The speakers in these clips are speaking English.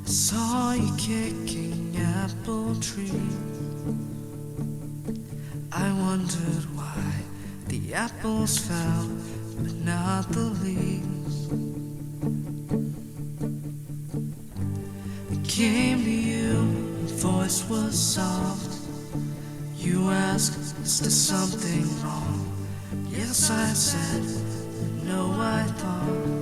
Saw you kicking apple tree. I wondered why the apples fell, but not the leaves. I came to you, your voice was soft. You asked, is there something wrong? Yes, I said, no, I thought.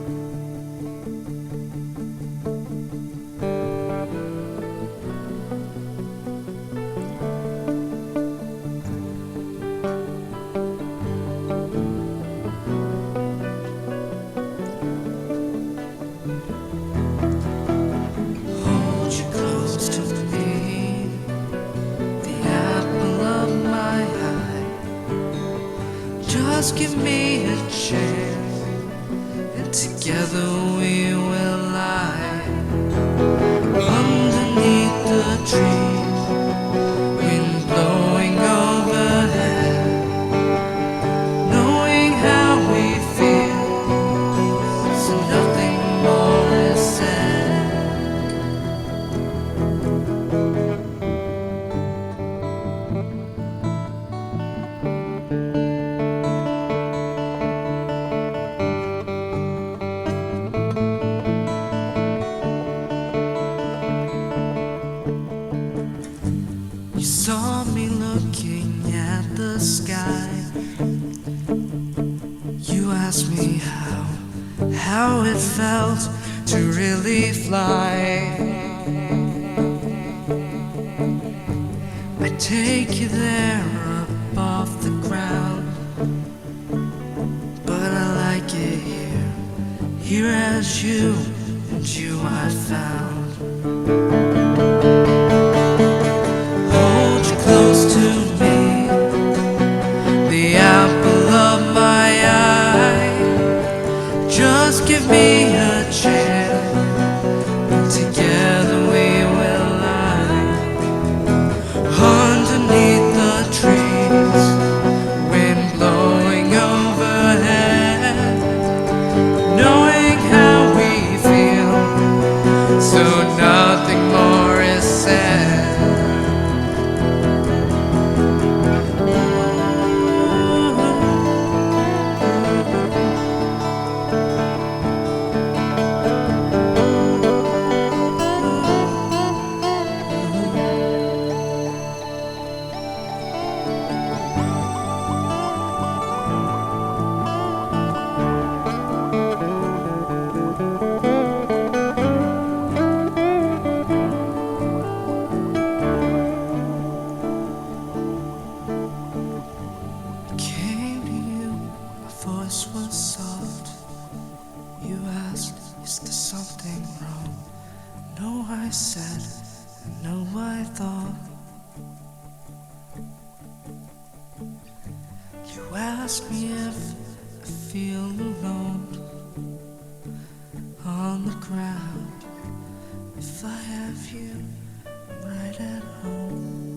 Just give me a chance, and together we will lie underneath the trees, wind blowing overhead, knowing how we feel, so nothing more is said. You saw me looking at the sky. You asked me how it felt to really fly. I take you there up off the ground, but I like it here as you and you I found. Close to me, the apple of my eye. Just give me a chance, and together we will lie underneath the trees, wind blowing overhead, knowing how we feel, so nothing more is said. Voice was soft. You asked, is there something wrong? No, I said, no, I thought. You asked me if I feel alone on the ground. If I have you right at home.